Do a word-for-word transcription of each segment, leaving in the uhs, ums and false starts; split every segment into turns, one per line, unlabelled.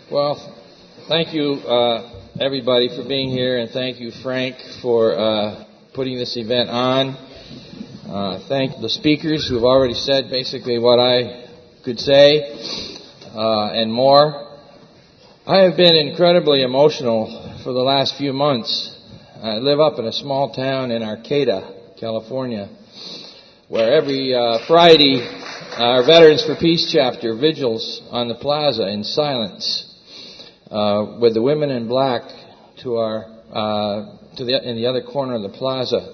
Well, thank you, uh, everybody, for being here, and thank you, Frank, for uh, putting this event on. Uh, thank the speakers who have already said basically what I could say uh, and more. I have been incredibly emotional for the last few months. I live up in a small town in Arcata, California, where every uh, Friday our Veterans for Peace chapter vigils on the plaza in silence uh, with the women in black to our uh, to the in the other corner of the plaza.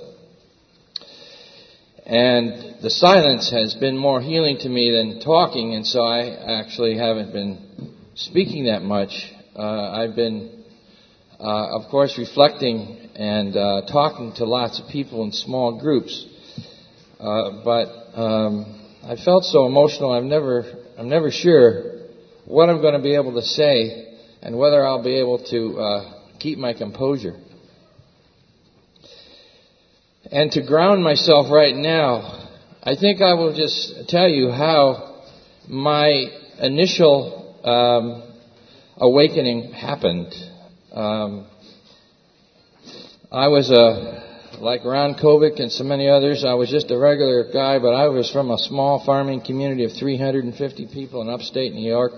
And the silence has been more healing to me than talking, and so I actually haven't been speaking that much. Uh, I've been, uh, of course, reflecting and uh, talking to lots of people in small groups. Uh, but um, I felt so emotional. I'm never, I'm never sure what I'm going to be able to say and whether I'll be able to uh, keep my composure. And to ground myself right now, I think I will just tell you how my initial um, awakening happened. Um, I was a, like Ron Kovic and so many others, I was just a regular guy, but I was from a small farming community of three hundred fifty people in upstate New York.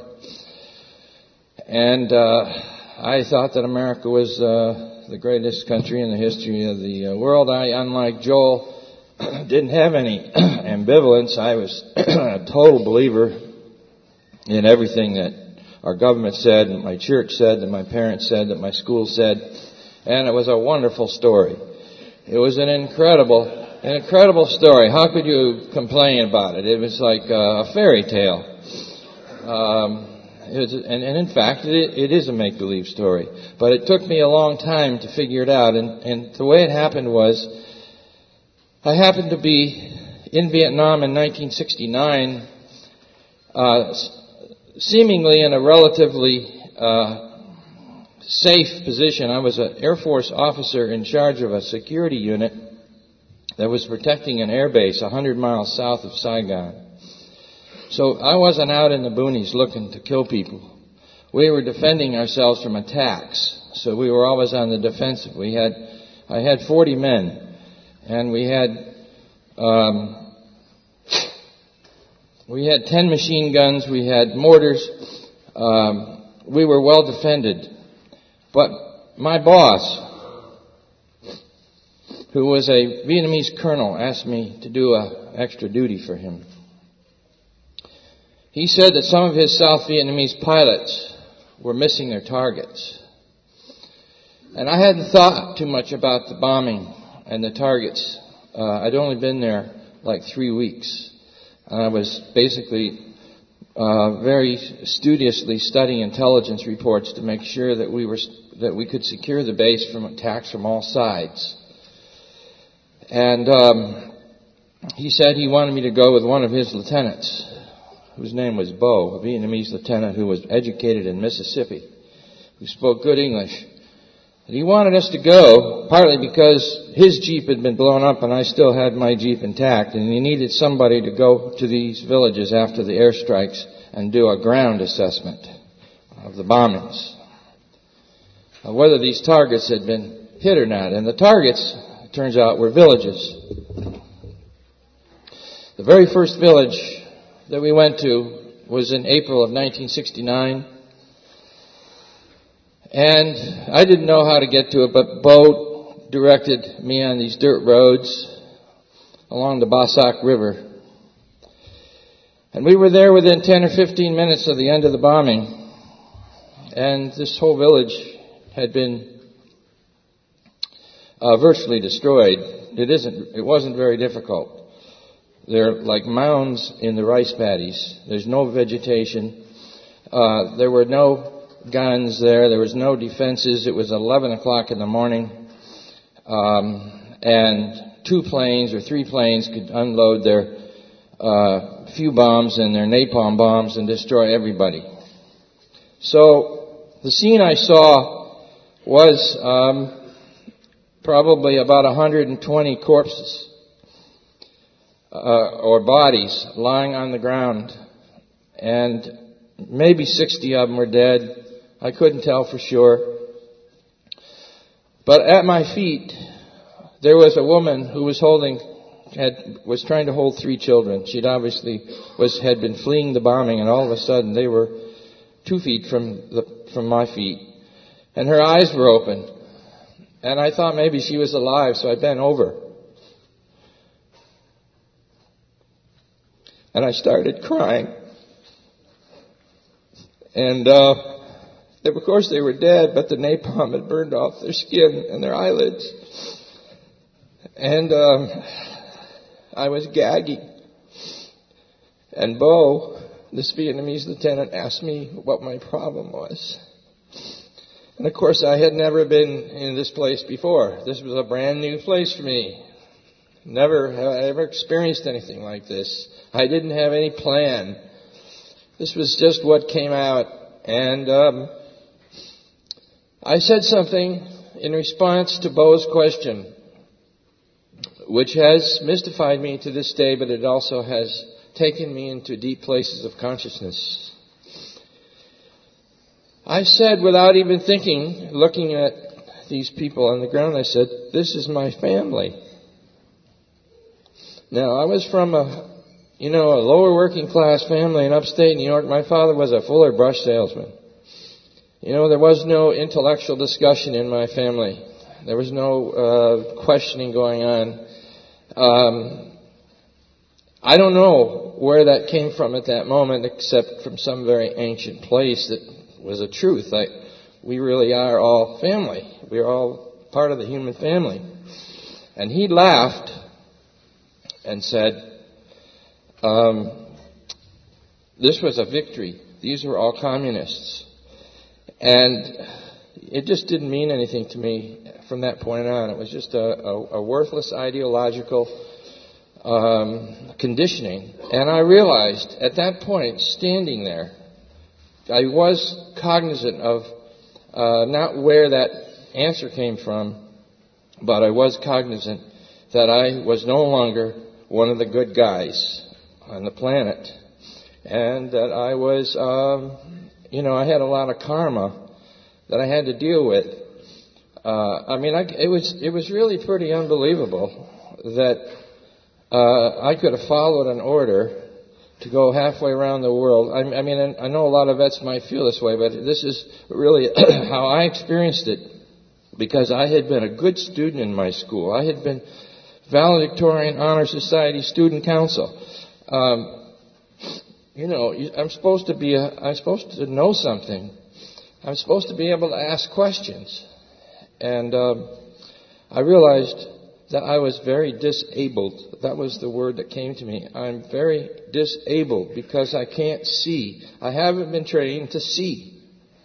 And uh, I thought that America was uh, the greatest country in the history of the uh, world. I, unlike Joel, didn't have any ambivalence. I was a total believer in everything that our government said, that my church said, that my parents said, that my school said. And it was a wonderful story. It was an incredible, an incredible story. How could you complain about it? It was like a fairy tale. Um, It was, and, and in fact, it, it is a make-believe story. But it took me a long time to figure it out. And, and the way it happened was, I happened to be in Vietnam in nineteen sixty-nine, uh, seemingly in a relatively uh, safe position. I was an Air Force officer in charge of a security unit that was protecting an air base one hundred miles south of Saigon. So I wasn't out in the boonies looking to kill people. We were defending ourselves from attacks. So we were always on the defensive. We had, I had forty men, and we had, um, we had ten machine guns. We had mortars. Um, we were well defended. But my boss, who was a Vietnamese colonel, asked me to do a extra duty for him. He said that some of his South Vietnamese pilots were missing their targets. And I hadn't thought too much about the bombing and the targets. Uh, I'd only been there like three weeks. And I was basically uh, very studiously studying intelligence reports to make sure that we were that we could secure the base from attacks from all sides. And um, he said he wanted me to go with one of his lieutenants, whose name was Bo, a Vietnamese lieutenant who was educated in Mississippi, who spoke good English. And he wanted us to go, partly because his Jeep had been blown up and I still had my Jeep intact, and he needed somebody to go to these villages after the airstrikes and do a ground assessment of the bombings, of whether these targets had been hit or not. And the targets, it turns out, were villages. The very first village that we went to was in April of nineteen sixty-nine. And I didn't know how to get to it, but Bo directed me on these dirt roads along the Ba Sac River. And we were there within ten or fifteen minutes of the end of the bombing. And this whole village had been uh, virtually destroyed. It isn't, it wasn't very difficult. They're like mounds in the rice paddies. There's no vegetation. Uh, there were no guns there. There was no defenses. It was eleven o'clock in the morning. Um, and two planes or three planes could unload their uh, few bombs and their napalm bombs and destroy everybody. So the scene I saw was um, probably about one hundred twenty corpses. Uh, or bodies lying on the ground, and maybe sixty of them were dead, I couldn't tell for sure. But at my feet, there was a woman who was holding, had, was trying to hold three children. She'd obviously was, had been fleeing the bombing, and all of a sudden they were two feet from the, from my feet. And her eyes were open. And I thought maybe she was alive, so I bent over. And I started crying. And, uh, they, of course they were dead, but the napalm had burned off their skin and their eyelids. And, um, I was gagging. And Bo, this Vietnamese lieutenant, asked me what my problem was. And of course I had never been in this place before. This was a brand new place for me. Never have I ever experienced anything like this. I didn't have any plan. This was just what came out. And um, I said something in response to Bo's question, which has mystified me to this day, but it also has taken me into deep places of consciousness. I said, without even thinking, looking at these people on the ground, I said, "This is my family." Now, I was from a, you know, a lower working class family in upstate New York. My father was a Fuller brush salesman. You know, there was no intellectual discussion in my family. There was no uh, questioning going on. Um, I don't know where that came from at that moment, except from some very ancient place that was a truth. I, we really are all family. We're all part of the human family. And he laughed and said, um, this was a victory. These were all communists. And it just didn't mean anything to me from that point on. It was just a, a, a worthless ideological um, conditioning. And I realized at that point, standing there, I was cognizant of uh, not where that answer came from, but I was cognizant that I was no longer one of the good guys on the planet, and that I was, um, you know, I had a lot of karma that I had to deal with. Uh, I mean, I, it was it was really pretty unbelievable that uh, I could have followed an order to go halfway around the world. I, I mean, I know a lot of vets might feel this way, but this is really how I experienced it, because I had been a good student in my school. I had been valedictorian honor society student council. Um, you know, I'm supposed to be a, I'm supposed to know something. I'm supposed to be able to ask questions. And um, I realized that I was very disabled. That was the word that came to me. I'm very disabled because I can't see. I haven't been trained to see.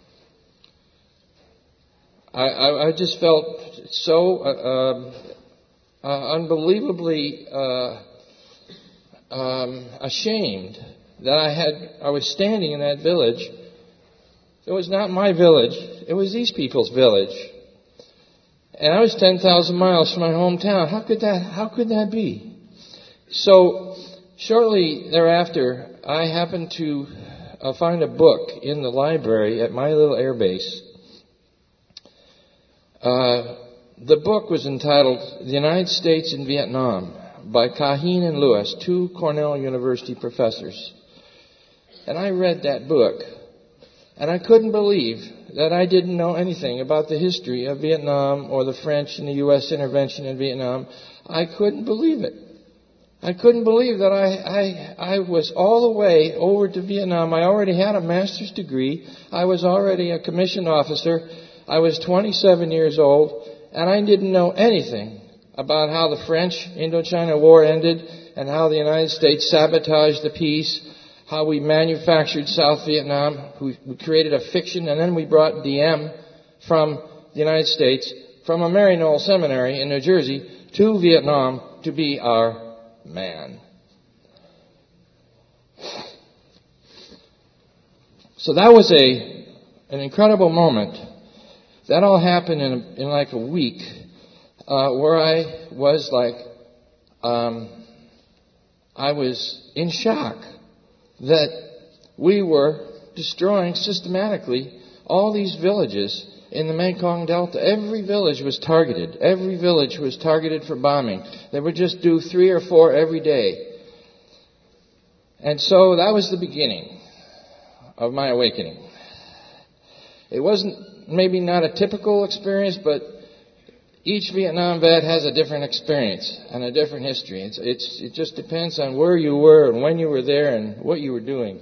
I, I, I just felt so uh, um, uh, unbelievably uh, um, ashamed that I had. I was standing in that village. It was not my village. It was these people's village. And I was ten thousand miles from my hometown. How could that, how could that be? So, shortly thereafter, I happened to uh, find a book in the library at my little air base. Uh, the book was entitled The United States in Vietnam by Kaheen and Lewis, two Cornell University professors. And I read that book, and I couldn't believe that I didn't know anything about the history of Vietnam or the French and the U S intervention in Vietnam. I couldn't believe it. I couldn't believe that I, I, I was all the way over to Vietnam. I already had a master's degree. I was already a commissioned officer. I was twenty-seven years old, and I didn't know anything about how the French Indochina War ended and how the United States sabotaged the peace, how we manufactured South Vietnam. We, we created a fiction, and then we brought D M from the United States, from a Maryknoll seminary in New Jersey, to Vietnam to be our man. So that was a an incredible moment. That all happened in, in like a week, uh, where I was like, um, I was in shock that we were destroying systematically all these villages in the Mekong Delta. Every village was targeted. Every village was targeted for bombing. They would just do three or four every day. And so that was the beginning of my awakening. It wasn't maybe not a typical experience, but each Vietnam vet has a different experience and a different history. It's, it's, it just depends on where you were and when you were there and what you were doing.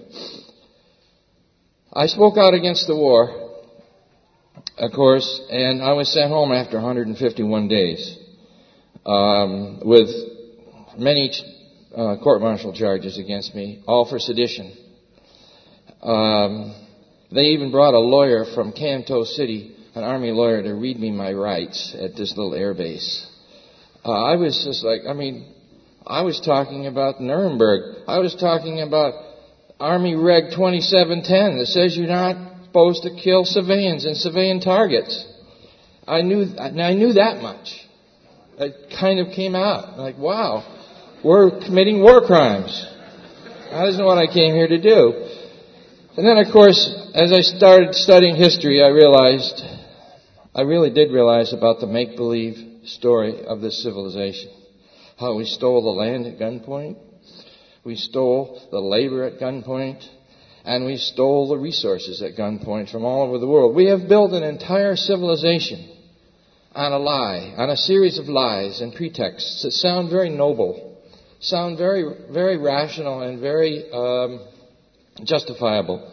I spoke out against the war, of course, and I was sent home after one hundred fifty-one days um, with many uh, court-martial charges against me, all for sedition. Um, they even brought a lawyer from Kanto City, an army lawyer, to read me my rights at this little air base. Uh, I was just like, I mean, I was talking about Nuremberg. I was talking about Army Reg twenty-seven ten that says you're not supposed to kill civilians and civilian targets. I knew, I knew that much. It kind of came out like, wow, we're committing war crimes. That isn't what I came here to do. And then, of course, as I started studying history, I realized, I really did realize about the make-believe story of this civilization. How we stole the land at gunpoint, we stole the labor at gunpoint, and we stole the resources at gunpoint from all over the world. We have built an entire civilization on a lie, on a series of lies and pretexts that sound very noble, sound very, very rational and very um, justifiable.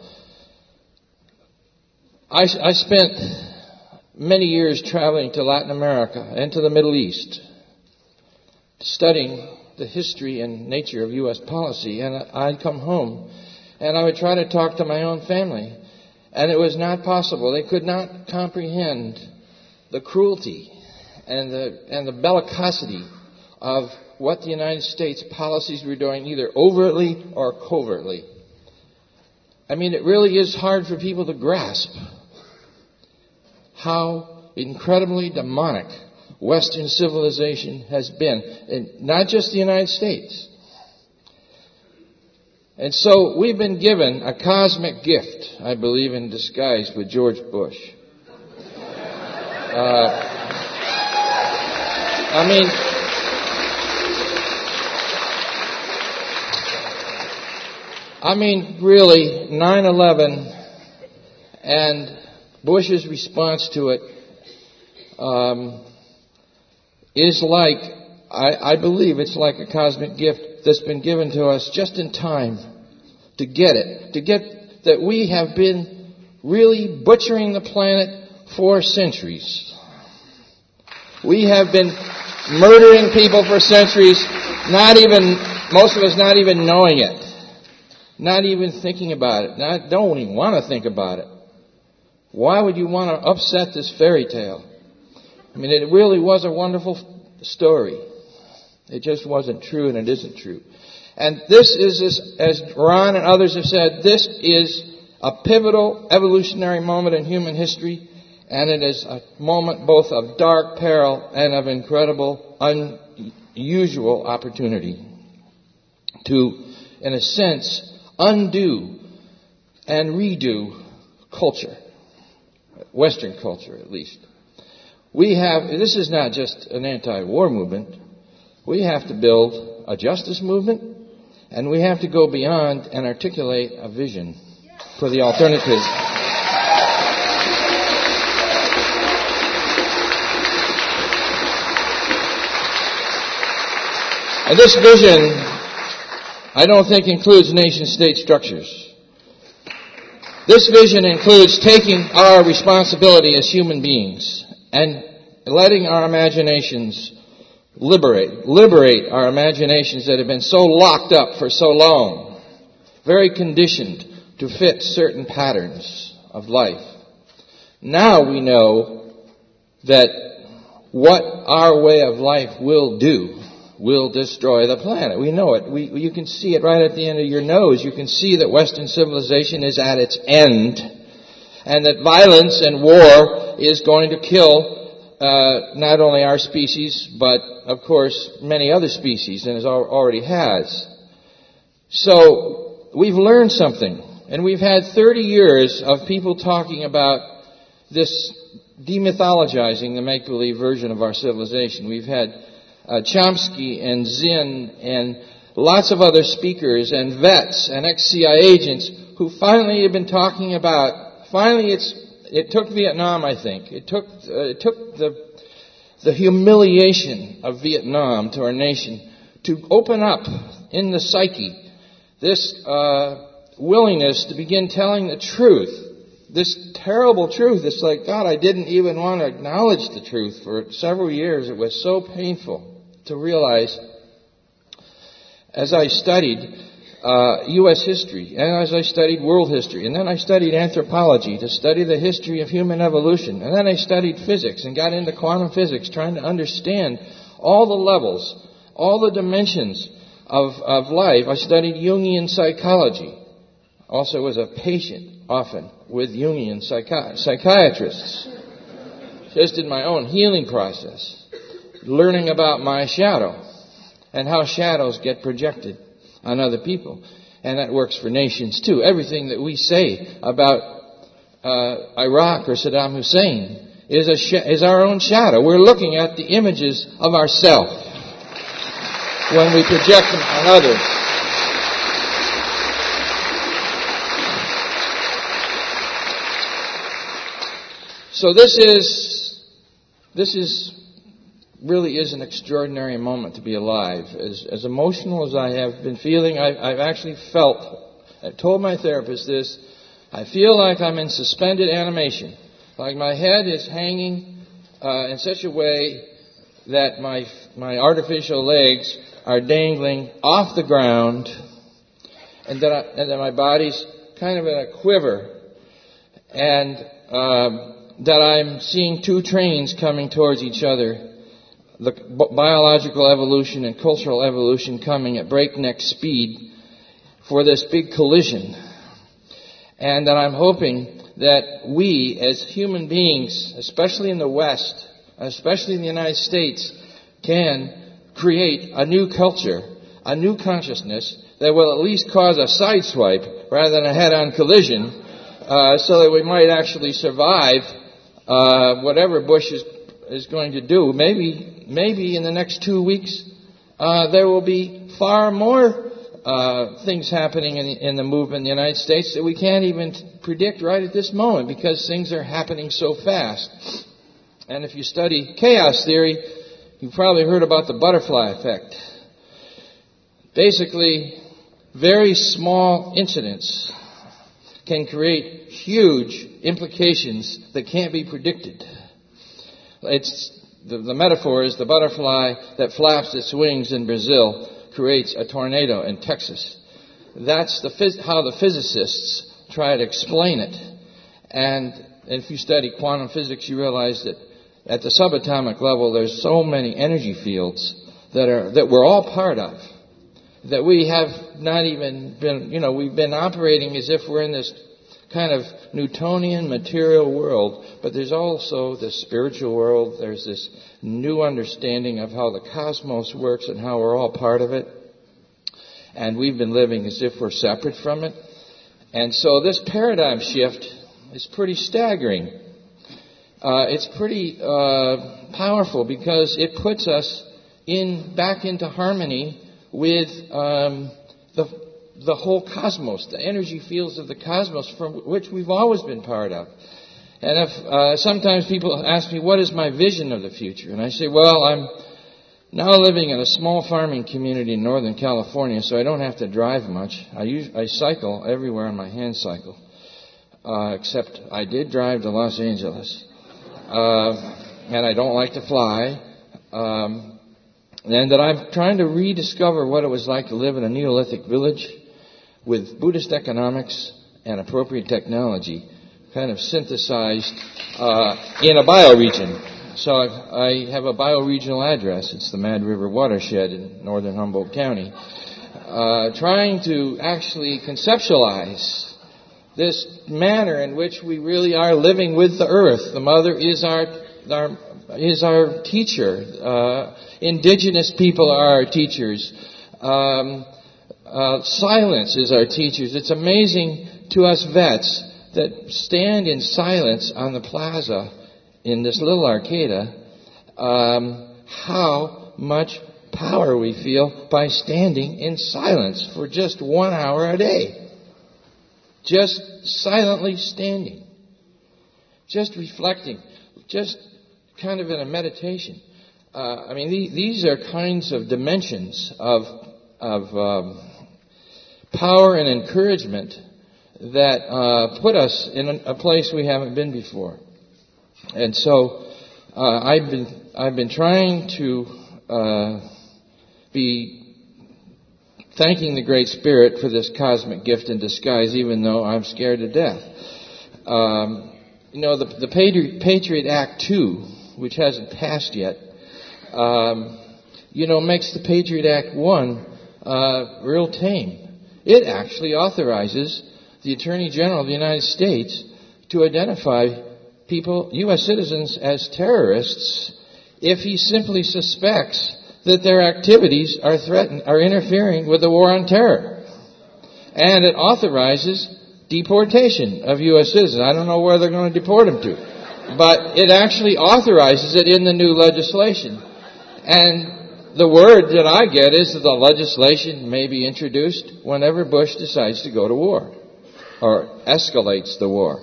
I, I spent many years traveling to Latin America and to the Middle East, studying the history and nature of U S policy, and I'd come home and I would try to talk to my own family, and it was not possible. They could not comprehend the cruelty and the and the bellicosity of what the United States policies were doing, either overtly or covertly. I mean, it really is hard for people to grasp how incredibly demonic Western civilization has been, and not just the United States. And so we've been given a cosmic gift, I believe, in disguise with George Bush. Uh, I mean, I mean, really, nine eleven and Bush's response to it um, is like, I, I believe it's like a cosmic gift that's been given to us just in time to get it, to get that we have been really butchering the planet for centuries. We have been murdering people for centuries, not even, most of us not even knowing it, not even thinking about it, not, don't even want to think about it. Why would you want to upset this fairy tale? I mean, it really was a wonderful story. It just wasn't true, and it isn't true. And this is, as Ron and others have said, this is a pivotal evolutionary moment in human history, and it is a moment both of dark peril and of incredible, unusual opportunity to, in a sense, undo and redo culture, Western culture at least. We have, this is not just an anti-war movement. We have to build a justice movement, and we have to go beyond and articulate a vision for the alternative. And this vision, I don't think, includes nation-state structures. This vision includes taking our responsibility as human beings and letting our imaginations liberate, liberate our imaginations that have been so locked up for so long, very conditioned to fit certain patterns of life. Now we know that what our way of life will do will destroy the planet. We know it. We, you can see it right at the end of your nose. You can see that Western civilization is at its end, and that violence and war is going to kill uh, not only our species, but, of course, many other species, and it already has. So we've learned something And we've had thirty years of people talking about this demythologizing the make-believe version of our civilization. We've had uh, Chomsky and Zinn and lots of other speakers and vets and ex-C I A agents who finally have been talking about, finally it's, it took Vietnam, I think. It took, uh, it took the, the humiliation of Vietnam to our nation to open up in the psyche this, uh, willingness to begin telling the truth. This terrible truth. It's like, God, I didn't even want to acknowledge the truth for several years. It was so painful to realize as I studied uh, U S history, and as I studied world history, and then I studied anthropology to study the history of human evolution, and then I studied physics and got into quantum physics, trying to understand all the levels, all the dimensions of, of life. I studied Jungian psychology. Also was a patient, often, with Jungian psychi- psychiatrists. Just in my own healing process, learning about my shadow and how shadows get projected on other people. And that works for nations too. Everything that we say about uh, Iraq or Saddam Hussein is, a sh- is our own shadow. We're looking at the images of ourselves when we project them on others. So this is, this is, really is an extraordinary moment to be alive. As, as emotional as I have been feeling, I, I've actually felt, I've told my therapist this, I feel like I'm in suspended animation. Like my head is hanging uh, in such a way that my, my artificial legs are dangling off the ground, and that, I, and that my body's kind of in a quiver, and um, that I'm seeing two trains coming towards each other, the biological evolution and cultural evolution coming at breakneck speed for this big collision. And that I'm hoping that we as human beings, especially in the West, especially in the United States, can create a new culture, a new consciousness that will at least cause a sideswipe rather than a head-on collision, uh, so that we might actually survive Uh, whatever Bush is is going to do. Maybe, maybe in the next two weeks, uh, there will be far more uh, things happening in, in the movement in the United States that we can't even predict right at this moment because things are happening so fast. And if you study chaos theory, you've probably heard about the butterfly effect. Basically, very small incidents can create huge implications that can't be predicted. It's the, the metaphor is the butterfly that flaps its wings in Brazil creates a tornado in Texas. That's the phys- how the physicists try to explain it. And if you study quantum physics, you realize that at the subatomic level, there's so many energy fields that are that we're all part of, that we have not even been, you know, we've been operating as if we're in this kind of Newtonian material world, but there's also the spiritual world. There's this new understanding of how the cosmos works and how we're all part of it. And we've been living as if we're separate from it. And so this paradigm shift is pretty staggering. Uh, it's pretty uh, powerful because it puts us in back into harmony with um, the the whole cosmos, the energy fields of the cosmos from which we've always been part of. And if uh, sometimes people ask me, what is my vision of the future? And I say, well, I'm now living in a small farming community in Northern California, so I don't have to drive much. I use, I cycle everywhere on my hand cycle, uh, except I did drive to Los Angeles. Uh, and I don't like to fly. Um, and that I'm trying to rediscover what it was like to live in a Neolithic village with Buddhist economics and appropriate technology, kind of synthesized uh, in a bioregion. So I, I have a bioregional address. It's the Mad River Watershed in northern Humboldt County. Uh, trying to actually conceptualize this manner in which we really are living with the earth. The mother is our, our is our teacher. Uh, indigenous people are our teachers. Um, uh, silence is our teachers. It's amazing to us vets that stand in silence on the plaza in this little arcada, um, how much power we feel by standing in silence for just one hour a day. Just silently standing. Just reflecting. Just kind of in a meditation. Uh, I mean, the, these are kinds of dimensions of, of um, power and encouragement that uh, put us in a, a place we haven't been before. And so uh, I've been I've been trying to uh, be thanking the Great Spirit for this cosmic gift in disguise, even though I'm scared to death. Um, you know, the, the Patriot, Patriot Act two, which hasn't passed yet, um, you know, makes the Patriot Act one uh, real tame. It actually authorizes the Attorney General of the United States to identify people, U S citizens, as terrorists if he simply suspects that their activities are threaten, are interfering with the war on terror. And it authorizes deportation of U S citizens. I don't know where they're going to deport them to, but it actually authorizes it in the new legislation. And the word that I get is that the legislation may be introduced whenever Bush decides to go to war or escalates the war.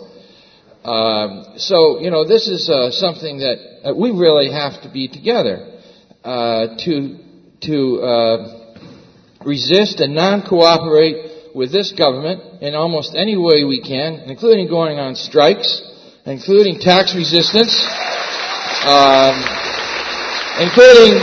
Um, so, you know, this is uh, something that uh, we really have to be together uh, to to uh, resist and non-cooperate with this government in almost any way we can, including going on strikes, including tax resistance, um, including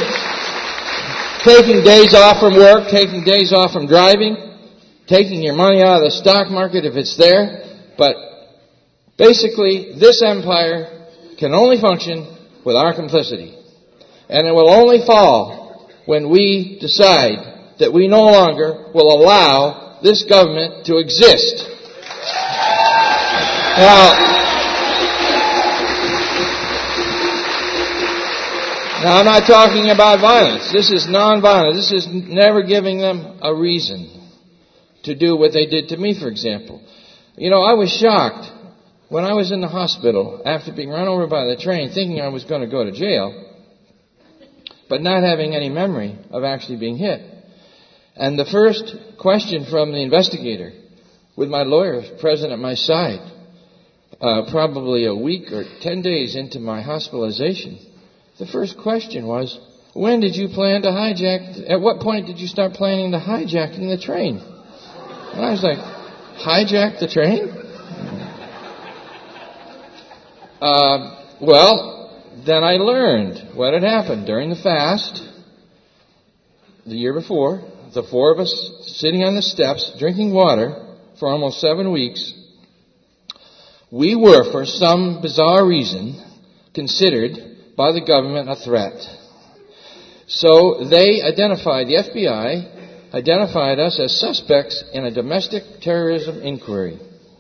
taking days off from work, taking days off from driving, taking your money out of the stock market if it's there. But basically, this empire can only function with our complicity. And it will only fall when we decide that we no longer will allow this government to exist. Now, now I'm not talking about violence. This is nonviolence. This is never giving them a reason to do what they did to me, for example. You know, I was shocked when I was in the hospital after being run over by the train, thinking I was going to go to jail, but not having any memory of actually being hit. And the first question from the investigator, with my lawyer present at my side, uh, probably a week or ten days into my hospitalization, the first question was, when did you plan to hijack, at what point did you start planning to hijacking the train? And I was like, hijack the train? Uh, well, then I learned what had happened during the fast the year before. The four of us sitting on the steps, drinking water for almost seven weeks. We were, for some bizarre reason, considered by the government a threat. So they identified, the F B I identified us as suspects in a domestic terrorism inquiry.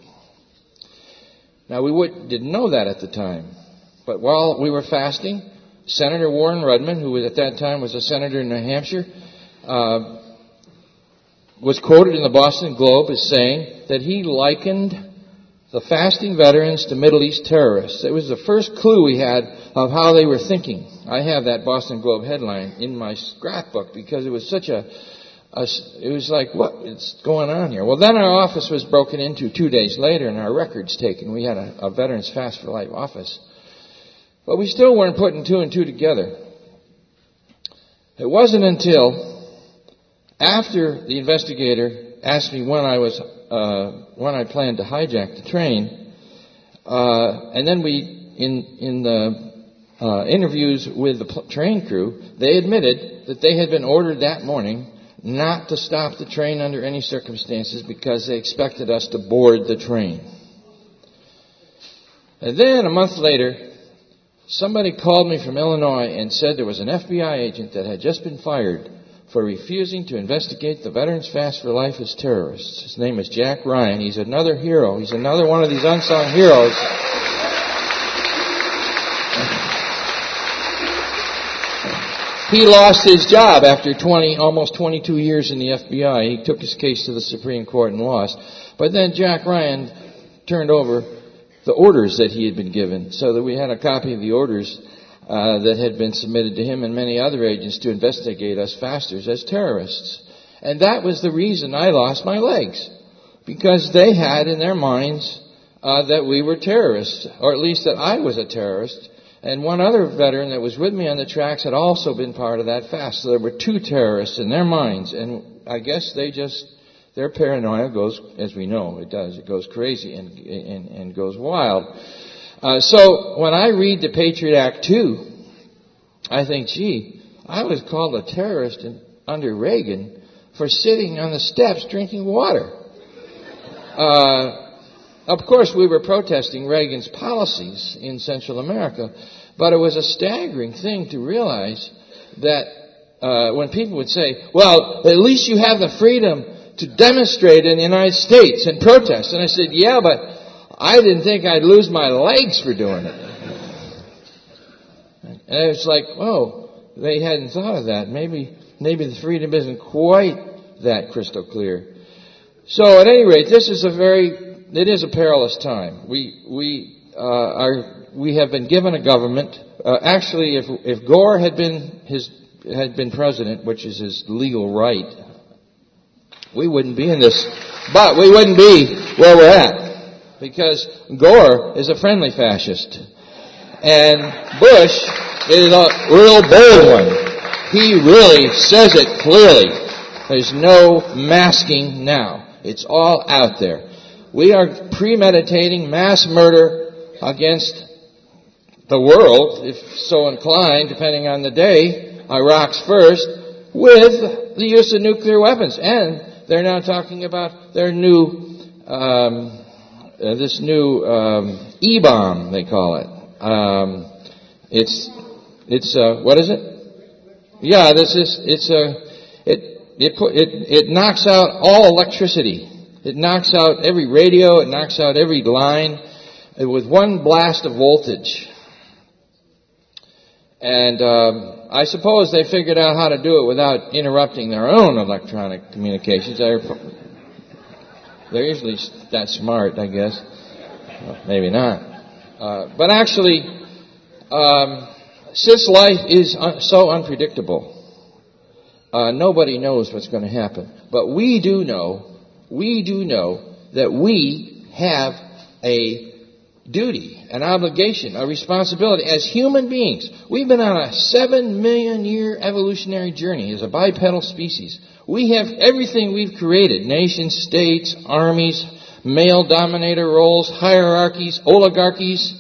Now, we would, didn't know that at the time. But while we were fasting, Senator Warren Rudman, who was at that time was a senator in New Hampshire, uh, was quoted in the Boston Globe as saying that he likened the fasting veterans to Middle East terrorists. It was the first clue we had of how they were thinking. I have that Boston Globe headline in my scrapbook because it was such a, a it was like, what is going on here? Well, then our office was broken into two days later and our records taken. We had a, a Veterans Fast for Life office. But we still weren't putting two and two together. It wasn't until after the investigator asked me when I was, uh, when I planned to hijack the train, uh, and then we, in, in the, uh, interviews with the pl- train crew, they admitted that they had been ordered that morning not to stop the train under any circumstances because they expected us to board the train. And then a month later, somebody called me from Illinois and said there was an F B I agent that had just been fired for refusing to investigate the Veterans Fast for Life as terrorists. His name is Jack Ryan. He's another hero. He's another one of these unsung heroes. He lost his job after twenty, almost twenty-two years in the F B I. He took his case to the Supreme Court and lost. But then Jack Ryan turned over the orders that he had been given, so that we had a copy of the orders uh, that had been submitted to him and many other agents to investigate us fasters as terrorists. And that was the reason I lost my legs, because they had in their minds uh, that we were terrorists, or at least that I was a terrorist. And one other veteran that was with me on the tracks had also been part of that fast. So there were two terrorists in their minds, and I guess they just, their paranoia goes, as we know it does, it goes crazy and and, and goes wild. Uh, so when I read the Patriot Act two, I think, gee, I was called a terrorist in, under Reagan for sitting on the steps drinking water. Uh, of course, we were protesting Reagan's policies in Central America, but it was a staggering thing to realize that uh, when people would say, well, at least you have the freedom to demonstrate in the United States and protest. And I said, yeah, but I didn't think I'd lose my legs for doing it. And it's like, oh, they hadn't thought of that. Maybe, maybe the freedom isn't quite that crystal clear. So at any rate, this is a very, it is a perilous time. We, we, uh, are, we have been given a government. Uh, actually, if, if Gore had been his, had been president, which is his legal right, we wouldn't be in this, but we wouldn't be where we're at, because Gore is a friendly fascist, and Bush is a real bold one. He really says it clearly. There's no masking now. It's all out there. We are premeditating mass murder against the world, if so inclined, depending on the day. Iraq's first, with the use of nuclear weapons. And they're now talking about their new, um, uh, this new um, E-bomb, they call it. Um, it's, it's, uh, what is it? Yeah, this is, it's a, it, it, put, it, it knocks out all electricity. It knocks out every radio. It knocks out every line with one blast of voltage. And um, I suppose they figured out how to do it without interrupting their own electronic communications. They're, they're usually that smart, I guess. Well, maybe not. Uh, but actually, um, since life is un- so unpredictable, uh, nobody knows what's going to happen. But we do know, we do know that we have a duty, an obligation, a responsibility as human beings. We've been on a seven million year evolutionary journey as a bipedal species. We have everything we've created: nations, states, armies, male dominator roles, hierarchies, oligarchies.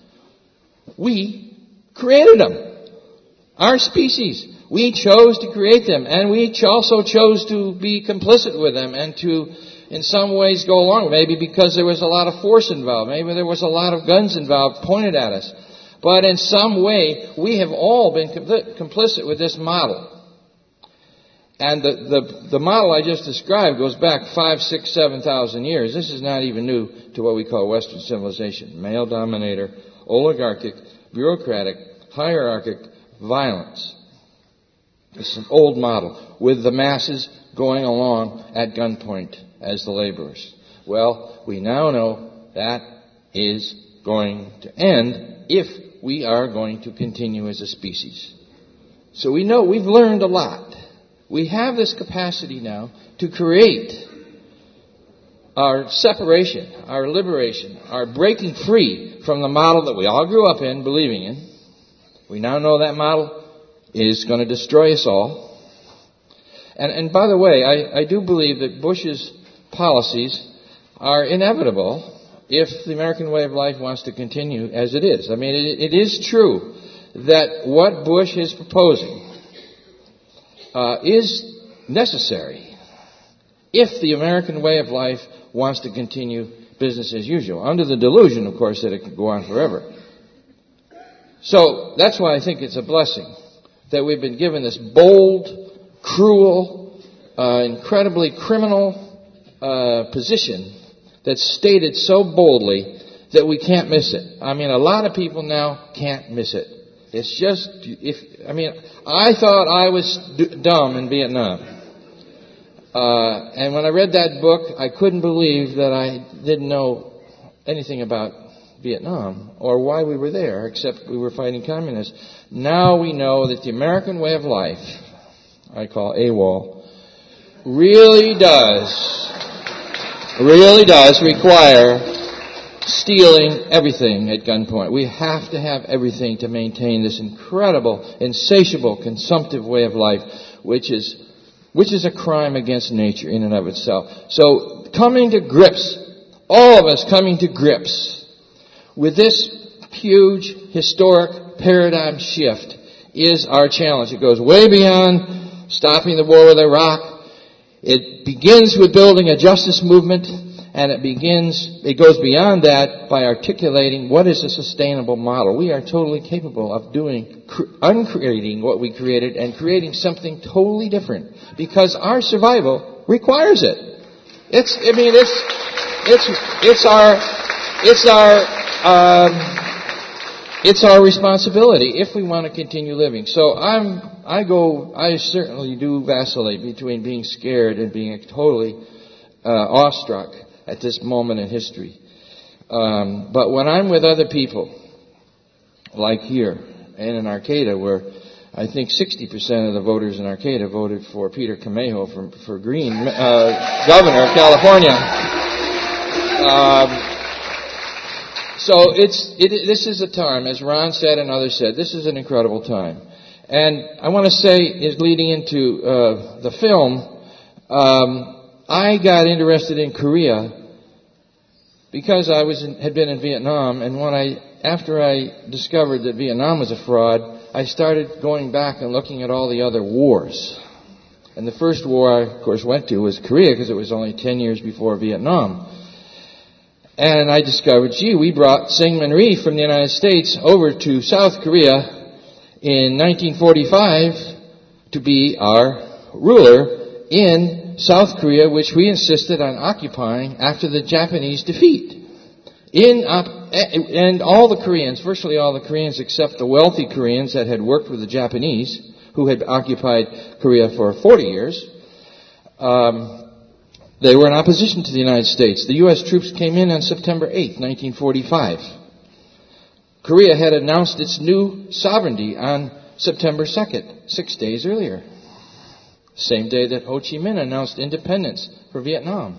We created them. Our species. We chose to create them, and we also chose to be complicit with them and to in some ways go along, maybe because there was a lot of force involved. Maybe there was a lot of guns involved pointed at us. But in some way, we have all been complicit with this model. And the, the, the model I just described goes back five, six, seven thousand years. This is not even new to what we call Western civilization. Male dominator, oligarchic, bureaucratic, hierarchic violence. It's an old model with the masses going along at gunpoint as the laborers. Well, we now know that is going to end if we are going to continue as a species. So we know we've learned a lot. We have this capacity now to create our separation, our liberation, our breaking free from the model that we all grew up in, believing in. We now know that model is going to destroy us all. And, and by the way, I, I do believe that Bush's policies are inevitable if the American way of life wants to continue as it is. I mean, it, it is true that what Bush is proposing uh, is necessary if the American way of life wants to continue business as usual, under the delusion, of course, that it can go on forever. So that's why I think it's a blessing that we've been given this bold, cruel, uh, incredibly criminal Uh, position that's stated so boldly that we can't miss it. I mean, a lot of people now can't miss it. It's just, if I mean, I thought I was d- dumb in Vietnam. Uh, and when I read that book, I couldn't believe that I didn't know anything about Vietnam or why we were there, except we were fighting communists. Now we know that the American way of life, I call AWOL, really does, really does require stealing everything at gunpoint. We have to have everything to maintain this incredible, insatiable, consumptive way of life, which is, which is a crime against nature in and of itself. So coming to grips, all of us coming to grips with this huge, historic paradigm shift is our challenge. It goes way beyond stopping the war with Iraq. It begins with building a justice movement, and it begins, it goes beyond that by articulating what is a sustainable model. We are totally capable of doing, uncreating what we created and creating something totally different because our survival requires it. It's, I mean, it's, it's, it's our, it's our, Um, it's our responsibility if we want to continue living. So I'm, I go, I certainly do vacillate between being scared and being totally uh, awestruck at this moment in history. Um, but when I'm with other people, like here and in Arcata, where I think sixty percent of the voters in Arcata voted for Peter Camejo for, for Green, uh, governor of California. Um, So it's it, this is a time, as Ron said and others said, this is an incredible time. And I want to say, is leading into uh, the film, um, I got interested in Korea because I was in, had been in Vietnam, and when I after I discovered that Vietnam was a fraud, I started going back and looking at all the other wars. And the first war I, of course, went to was Korea because it was only ten years before Vietnam. And I discovered, gee, we brought Syngman Rhee from the United States over to South Korea in nineteen forty-five to be our ruler in South Korea, which we insisted on occupying after the Japanese defeat. In op- and all the Koreans, virtually all the Koreans except the wealthy Koreans that had worked with the Japanese, who had occupied Korea for forty years, um, they were in opposition to the United States. The U S troops came in on September eighth, nineteen forty-five. Korea had announced its new sovereignty on September second, six days earlier. Same day that Ho Chi Minh announced independence for Vietnam.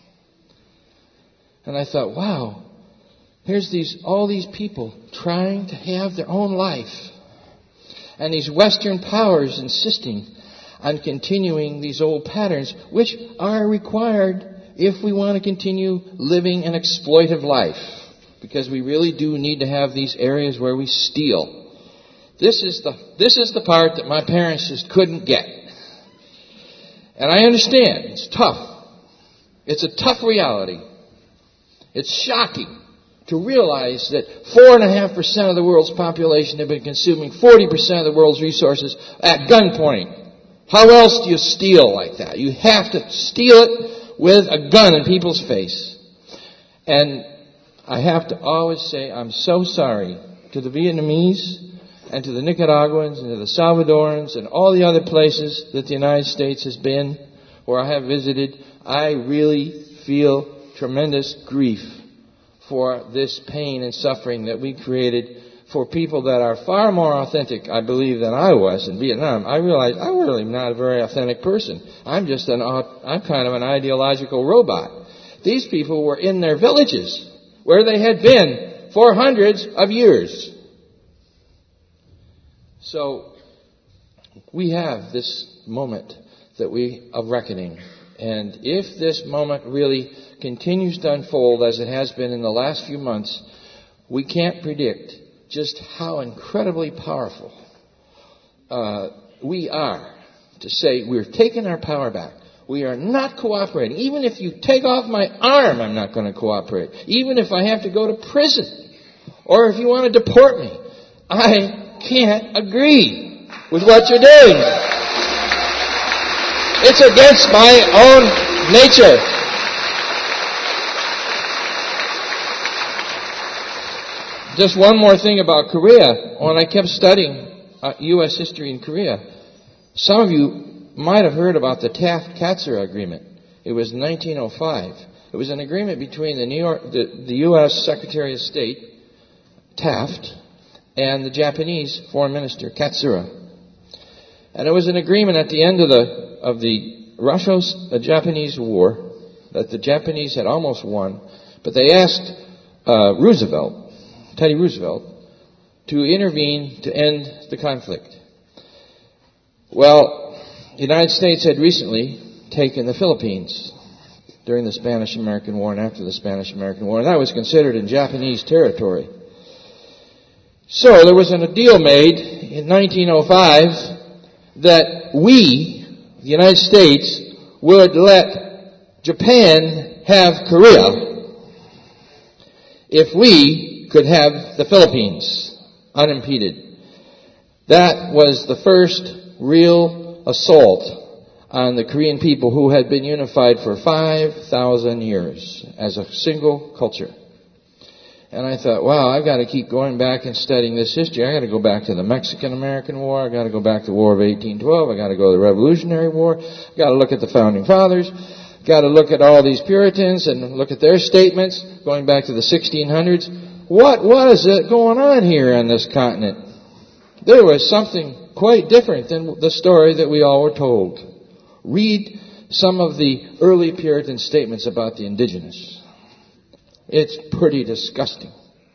And I thought, wow, here's these all these people trying to have their own life. And these Western powers insisting on continuing these old patterns, which are required if we want to continue living an exploitive life. Because we really do need to have these areas where we steal. This is the, this is the part that my parents just couldn't get. And I understand. It's tough. It's a tough reality. It's shocking to realize that four and a half percent of the world's population have been consuming forty percent of the world's resources at gunpoint. How else do you steal like that? You have to steal it with a gun in people's face. And I have to always say I'm so sorry to the Vietnamese and to the Nicaraguans and to the Salvadorans and all the other places that the United States has been, where I have visited. I really feel tremendous grief for this pain and suffering that we created for people that are far more authentic, I believe, than I was in Vietnam. I realized I'm really not a very authentic person. I'm just an, I'm kind of an ideological robot. These people were in their villages, where they had been for hundreds of years. So, we have this moment that we, of reckoning. And if this moment really continues to unfold as it has been in the last few months, we can't predict just how incredibly powerful uh, we are to say we're taking our power back. We are not cooperating. Even if you take off my arm, I'm not going to cooperate. Even if I have to go to prison, or if you want to deport me, I can't agree with what you're doing. It's against my own nature. Just one more thing about Korea. When I kept studying uh, U S history in Korea, some of you might have heard about the Taft-Katzera Agreement. It was nineteen oh five. It was an agreement between the New York, the, the U S Secretary of State, Taft, and the Japanese Foreign Minister, Katsura. And it was an agreement at the end of the of the Russo-Japanese War that the Japanese had almost won, but they asked uh, Roosevelt, Teddy Roosevelt, to intervene to end the conflict. Well, the United States had recently taken the Philippines during the Spanish-American War and after the Spanish-American War, and that was considered in Japanese territory. So there was a deal made in nineteen oh five that we, the United States, would let Japan have Korea if we could have the Philippines unimpeded. That was the first real assault on the Korean people, who had been unified for five thousand years as a single culture. And I thought, wow, I've got to keep going back and studying this history. I've got to go back to the Mexican-American War. I've got to go back to the War of eighteen twelve. I've got to go to the Revolutionary War. I've got to look at the Founding Fathers. I've got to look at all these Puritans and look at their statements going back to the sixteen hundreds. What, what is it going on here on this continent? There was something quite different than the story that we all were told. Read some of the early Puritan statements about the indigenous. It's pretty disgusting.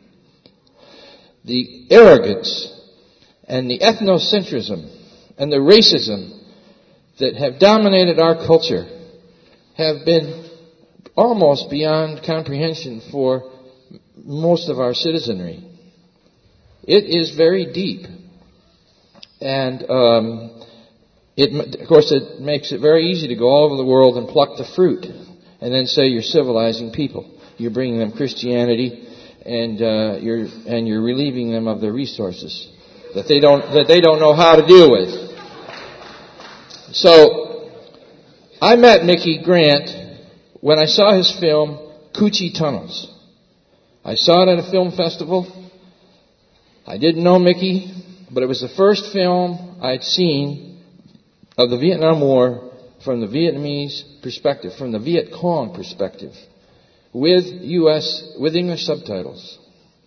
The arrogance and the ethnocentrism and the racism that have dominated our culture have been almost beyond comprehension for most of our citizenry. It is very deep. And um, it, of course, it makes it very easy to go all over the world and pluck the fruit and then say you're civilizing people. You're bringing them Christianity, and uh, you're and you're relieving them of their resources that they don't that they don't know how to deal with. So, I met Mickey Grant when I saw his film Coochie Tunnels. I saw it at a film festival. I didn't know Mickey, but it was the first film I'd seen of the Vietnam War from the Vietnamese perspective, from the Viet Cong perspective, with U S, with English subtitles.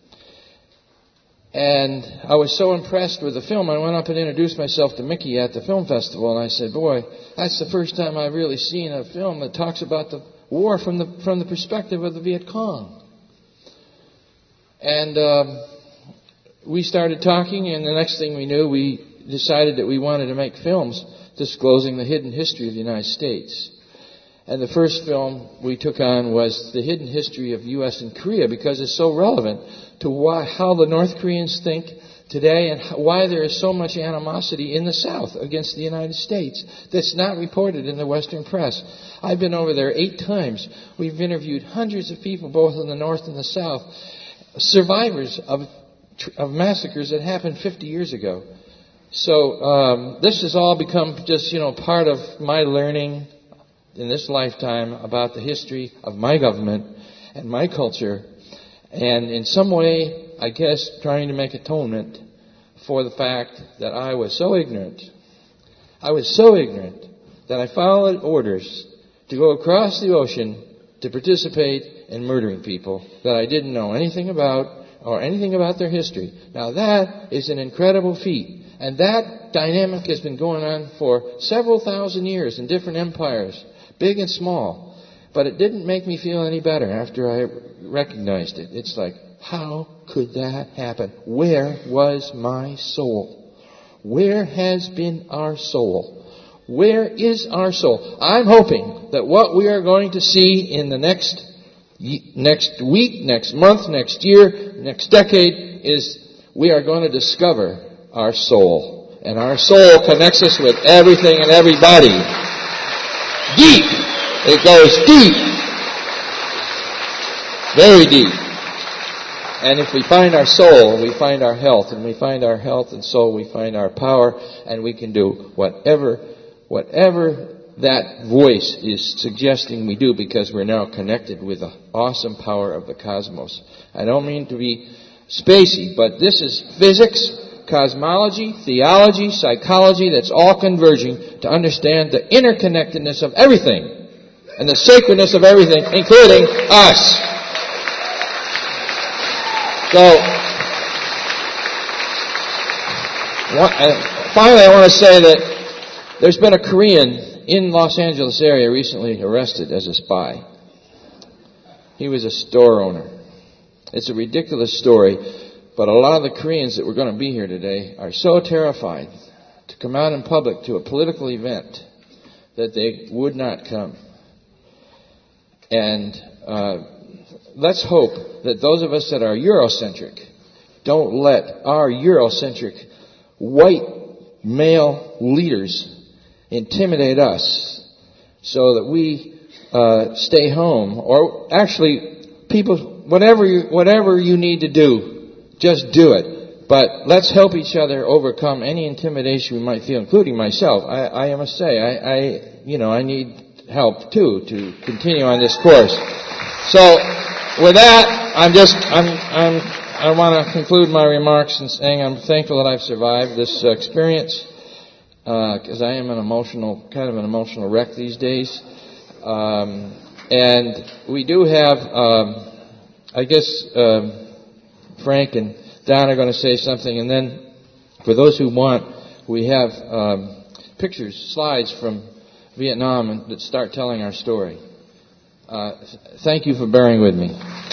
And I was so impressed with the film, I went up and introduced myself to Mickey at the film festival, and I said, boy, that's the first time I've really seen a film that talks about the war from the from the perspective of the Viet Cong. And um, we started talking, and the next thing we knew, we decided that we wanted to make films disclosing the hidden history of the United States. And the first film we took on was the hidden history of U S and Korea, because it's so relevant to why, how the North Koreans think today and why there is so much animosity in the South against the United States that's not reported in the Western press. I've been over there eight times. We've interviewed hundreds of people, both in the North and the South, survivors of, of massacres that happened fifty years ago. So um, this has all become just, you know, part of my learning in this lifetime about the history of my government and my culture, and in some way, I guess, trying to make atonement for the fact that I was so ignorant. I was so ignorant that I followed orders to go across the ocean to participate in murdering people that I didn't know anything about or anything about their history. Now that is an incredible feat. And that dynamic has been going on for several thousand years in different empires, big and small. But it didn't make me feel any better after I recognized it. It's like, how could that happen? Where was my soul? Where has been our soul? Where is our soul? I'm hoping that what we are going to see in the next next week, next month, next year, next decade is we are going to discover our soul. And our soul connects us with everything and everybody. Deep. It goes deep. Very deep. And if we find our soul, we find our health. And we find our health and soul, we find our power. And we can do whatever, whatever that voice is suggesting we do, because we're now connected with the awesome power of the cosmos. I don't mean to be spacey, but this is physics cosmology, theology, psychology that's all converging to understand the interconnectedness of everything and the sacredness of everything, including us. So, finally I want to say that there's been a Korean in Los Angeles area recently arrested as a spy. He was a store owner. It's a ridiculous story, but a lot of the Koreans that were going to be here today are so terrified to come out in public to a political event that they would not come. And uh, let's hope that those of us that are Eurocentric don't let our Eurocentric white male leaders intimidate us so that we uh, stay home. Or actually, people, whatever you, whatever you need to do, just do it. But let's help each other overcome any intimidation we might feel, including myself. I, I must say, I, I, you know, I need help too to continue on this course. So, with that, I'm just, I'm, I'm, I want to conclude my remarks in saying I'm thankful that I've survived this uh, experience, because uh, I am an emotional, kind of an emotional wreck these days. Um, and we do have, um, I guess, um, Frank and Don are going to say something, and then for those who want, we have um, pictures, slides from Vietnam that start telling our story. Uh, thank you for bearing with me.